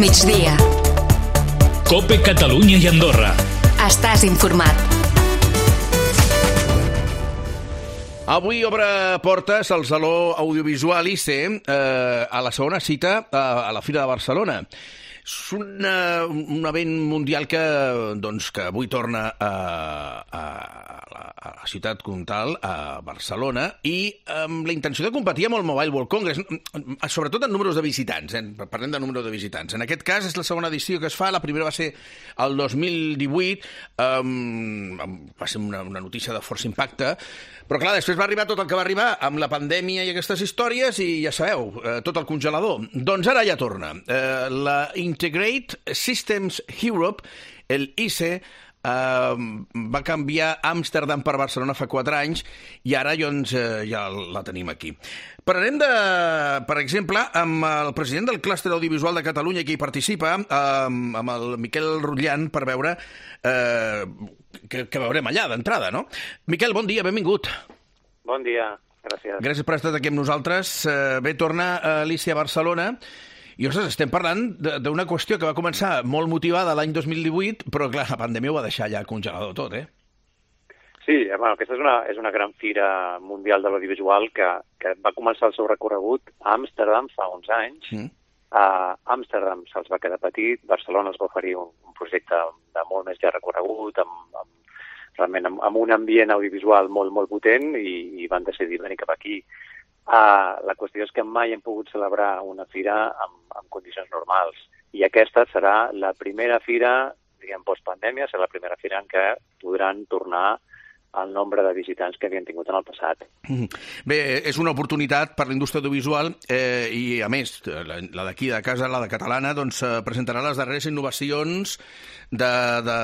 migdia. COPE Catalunya i Andorra. Estàs informat. Avui obre portes al Saló Audiovisual ICE a la segona cita a la Fira de Barcelona. És un event mundial que avui torna a la ciutat comtal, a Barcelona, i amb la intenció de competir amb el Mobile World Congress, sobretot en números de visitants. Parlem de número de visitants. En aquest cas és la segona edició que es fa, la primera va ser el 2018, va ser una notícia de força impacte, però clar, després va arribar tot el que va arribar amb la pandèmia i aquestes històries i ja sabeu, tot el congelador. Doncs ara ja torna. La Integrate Systems Europe, el ICE, va canviar Amsterdam per Barcelona fa 4 anys i ara ja la tenim aquí. Parlarem, per exemple, amb el president del Clúster Audiovisual de Catalunya, que hi participa, amb el Miquel Rutllan, per veure què veurem allà d'entrada, no? Miquel, bon dia, benvingut. Bon dia, gràcies. Gràcies per estar aquí amb nosaltres. Bé, torna a l'ICE a Barcelona. I, ostres, estem parlant d'una qüestió que va començar molt motivada l'any 2018, però, clar, la pandèmia ho va deixar ja congelador tot, eh? Sí, bueno, aquesta és una gran fira mundial de l'audiovisual que va començar el seu recorregut a Amsterdam fa uns anys. A Amsterdam se'ls va quedar petit, Barcelona els va oferir un projecte de molt més llarg recorregut, realment amb un ambient audiovisual molt, molt potent, i van decidir venir cap aquí. La qüestió és que mai hem pogut celebrar una fira en condicions normals, i aquesta serà la primera fira, diguem, postpandèmia, serà la primera fira en què podran tornar el nombre de visitants que havien tingut en el passat. Bé, és una oportunitat per la indústria audiovisual i, a més, la d'aquí de casa, la de catalana, doncs presentarà les darreres innovacions de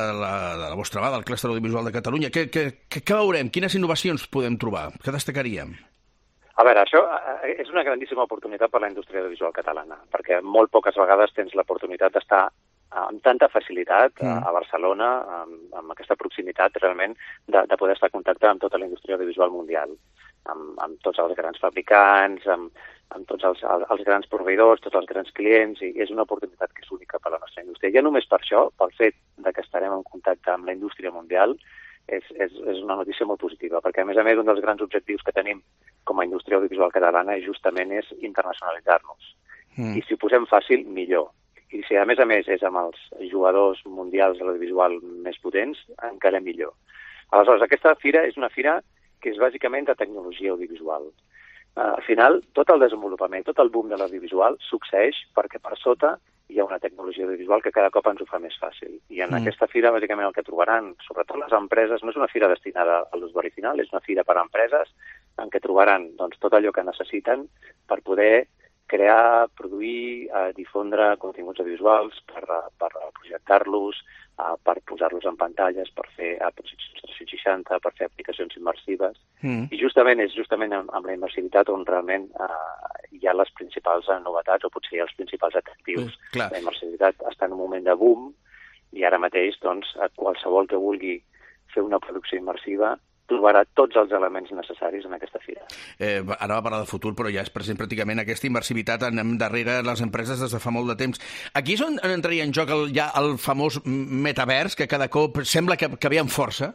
la vostra mà, del Clúster Audiovisual de Catalunya. Què veurem? Quines innovacions podem trobar? Què destacaríem? A veure, això és una grandíssima oportunitat per a la indústria audiovisual catalana, perquè molt poques vegades tens l'oportunitat d'estar amb tanta facilitat a Barcelona, amb aquesta proximitat realment de poder estar en contacte amb tota la indústria audiovisual mundial, amb tots els grans fabricants, amb tots els grans proveïdors, tots els grans clients, i és una oportunitat que és única per a la nostra indústria. Ja només per això, pel fet que estarem en contacte amb la indústria mundial, és una notícia molt positiva, perquè a més, un dels grans objectius que tenim com a indústria audiovisual catalana justament és internacionalitzar-nos. I si ho posem fàcil, millor. I si a més és amb els jugadors mundials de l'audiovisual més potents, encara millor. Aleshores, aquesta fira és una fira que és bàsicament de tecnologia audiovisual. Al final, tot el desenvolupament, tot el boom de l'audiovisual succeeix perquè per sota hi ha una tecnologia audiovisual que cada cop ens ho fa més fàcil. I en aquesta fira, bàsicament, el que trobaran, sobretot les empreses, no és una fira destinada a l'usuari final, és una fira per a empreses en què trobaran tot allò que necessiten per poder crear, produir, difondre continguts audiovisuals, per projectar-los, per posar-los en pantalles, per fer projeccions 360, per fer aplicacions immersives. I justament és amb la immersivitat on realment hi ha les principals novetats, o potser hi ha els principals atractius. La immersivitat està en un moment de boom, i ara mateix, qualsevol que vulgui fer una producció immersiva trobarà tots els elements necessaris en aquesta fira. Ara va parlar de futur, però ja és present pràcticament aquesta immersivitat darrere les empreses des de fa molt de temps. Aquí és on entraria en joc ja el famós metavers, que cada cop sembla que ve amb força?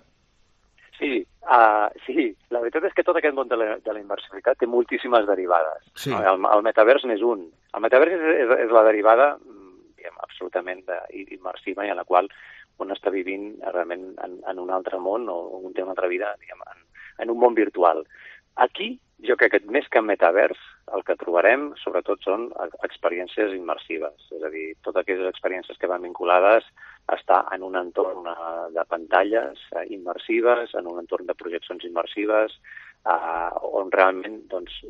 Sí, la veritat és que tot aquest món de la immersivitat té moltíssimes derivades. Sí. El metavers n'és un. El metavers és la derivada absolutament immersiva, i en la qual on està vivint realment en un altre món, o on té una altra vida, en un món virtual. Aquí, jo crec que més que metavers, el que trobarem, sobretot, són experiències immersives. És a dir, totes aquelles experiències que van vinculades a estar en un entorn de pantalles immersives, en un entorn de projeccions immersives, on realment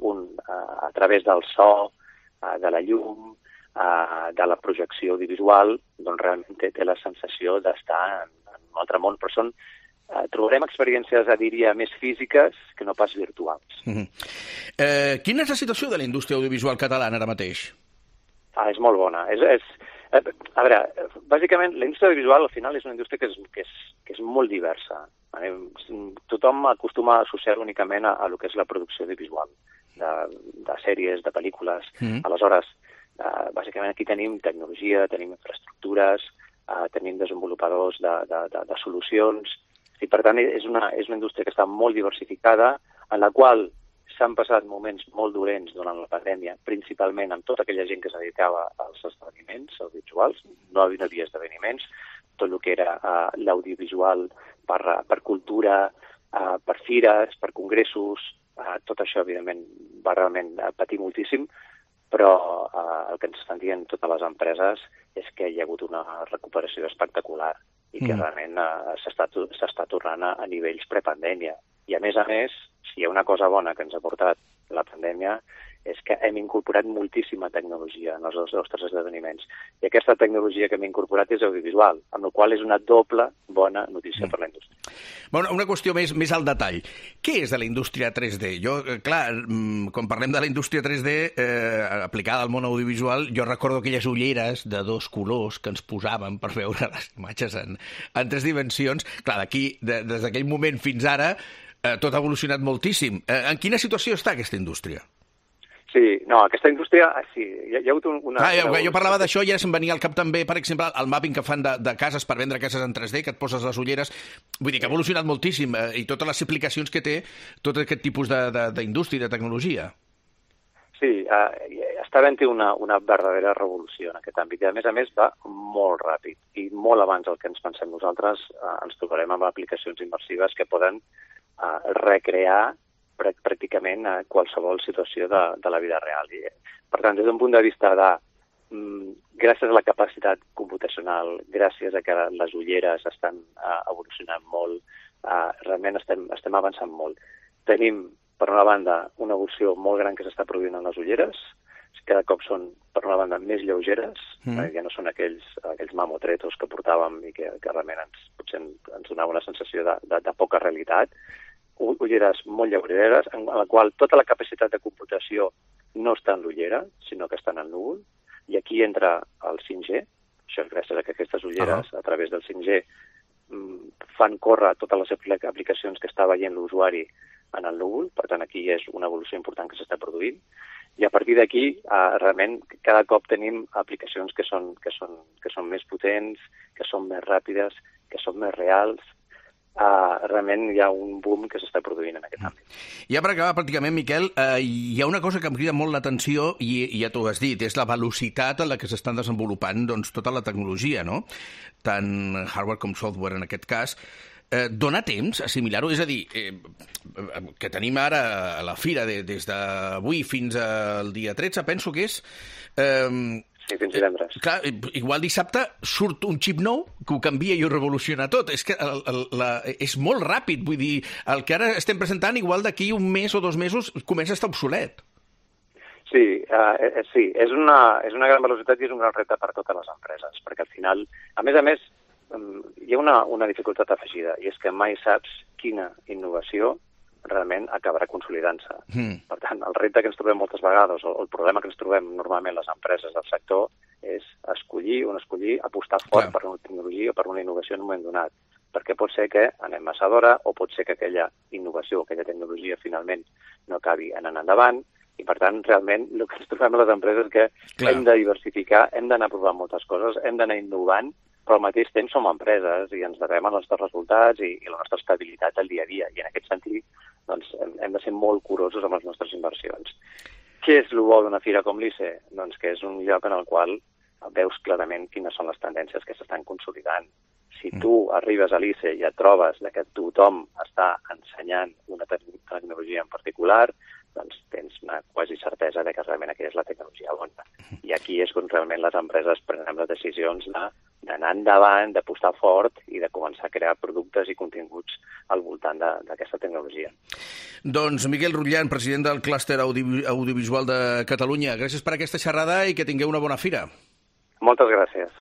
a través del so, de la llum, de la projecció audiovisual, realment té la sensació d'estar en un altre món, però trobarem experiències, diria, més físiques que no pas virtuals. Quina és la situació de la indústria audiovisual catalana ara mateix? És molt bona. A veure, bàsicament, la indústria audiovisual al final és una indústria que és molt diversa. Tothom acostuma a associar únicament a el que és la producció audiovisual, de sèries, de pel·lícules. Aleshores, Bàsicament aquí tenim tecnologia, tenim infraestructures, tenim desenvolupadors de solucions, i per tant és una indústria que està molt diversificada, en la qual s'han passat moments molt dolents durant la pandèmia, principalment amb tota aquella gent que es dedicava als esdeveniments audiovisuals. No hi havia esdeveniments, tot el que era l'audiovisual per cultura, per fires, per congressos, tot això, evidentment, va realment patir moltíssim, però el que ens estan dient totes les empreses és que hi ha hagut una recuperació espectacular i que realment s'està tornant a nivells prepandèmia. I, a més, si hi ha una cosa bona que ens ha portat la pandèmia és que hem incorporat moltíssima tecnologia en els nostres esdeveniments. I aquesta tecnologia que hem incorporat és audiovisual, amb la qual és una doble bona notícia per la indústria. Bueno, una qüestió més al detall. Què és de la indústria 3D? Jo, clar, quan parlem de la indústria 3D aplicada al món audiovisual, jo recordo aquelles ulleres de 2 colors que ens posàvem per veure les imatges en 3 dimensions. Clar, d'aquí, des d'aquell moment fins ara, tot ha evolucionat moltíssim. En quina situació està aquesta indústria? Sí, no, aquesta indústria, sí, hi ha hagut una... Jo parlava d'això i ara se'm venia al cap també, per exemple, el mapping que fan de cases per vendre cases en 3D, que et poses les ulleres. Vull dir que ha evolucionat moltíssim i totes les aplicacions que té tot aquest tipus d'indústria i de tecnologia. Sí, està havent-hi una verdadera revolució en aquest àmbit. I, a més, va molt ràpid. I molt abans del que ens pensem nosaltres, ens trobarem amb aplicacions immersives que poden recrear pràcticament a qualsevol situació de la vida real. I, per tant, des d'un punt de vista de gràcies a la capacitat computacional, gràcies a que les ulleres estan evolucionant molt, realment estem avançant molt. Tenim, per una banda, una evolució molt gran que s'està produint en les ulleres, cada cop són, per una banda, més lleugeres, ja no són aquells mamotretos que portàvem i que realment potser ens donava una sensació de poca realitat, ulleres molt lleugeres, en la qual tota la capacitat de computació no està en l'ullera, sinó que està en el núvol, i aquí entra el 5G, això és gràcies a que aquestes ulleres, a través del 5G, fan córrer totes les aplicacions que està veient l'usuari en el núvol, per tant aquí és una evolució important que s'està produint, i a partir d'aquí realment cada cop tenim aplicacions que són més potents, que són més ràpides, que són més reals. Realment hi ha un boom que s'està produint en aquest àmbit. Ja per acabar, pràcticament, Miquel, hi ha una cosa que em crida molt l'atenció, i ja t'ho has dit, és la velocitat en la que s'estan desenvolupant tota la tecnologia, no? Tant hardware com software, en aquest cas. Dóna temps assimilar-ho? És a dir, que tenim ara a la fira des d'avui fins al dia 13, penso que és... Sí, fins divendres. Clar, igual dissabte surt un xip nou que ho canvia i ho revoluciona tot. És que és molt ràpid, vull dir, el que ara estem presentant, igual d'aquí un mes o 2 mesos comença a estar obsolet. Sí, és una gran velocitat i és un gran repte per a totes les empreses, perquè al final, a més, hi ha una dificultat afegida, i és que mai saps quina innovació realment acabarà consolidant-se. Per tant, el repte que ens trobem moltes vegades, o el problema que ens trobem normalment les empreses del sector, és escollir, apostar fort per una tecnologia o per una innovació en un moment donat. Perquè pot ser que anem massa d'hora, o pot ser que aquella innovació, aquella tecnologia finalment no acabi anant endavant, i per tant, realment, el que ens trobem a les empreses és que hem de diversificar, hem d'anar provant moltes coses, hem d'anar innovant, però al mateix temps som empreses i ens devem als nostres resultats i la nostra estabilitat al dia a dia. I en aquest sentit doncs, hem de ser molt curosos amb les nostres inversions. Què és el bo d'una fira com l'ICE? Doncs que és un lloc en el qual veus clarament quines són les tendències que s'estan consolidant. Si tu arribes a l'ICE i et trobes que tothom està ensenyant una tecnologia en particular, doncs tens una quasi certesa que realment aquella és la tecnologia bona. I aquí és quan realment les empreses prenen les decisions d'anar endavant, d'apostar fort i de començar a crear productes i continguts al voltant d'aquesta tecnologia. Doncs Miquel Rutllant, president del Clúster Audiovisual de Catalunya, gràcies per aquesta xerrada i que tingueu una bona fira. Moltes gràcies.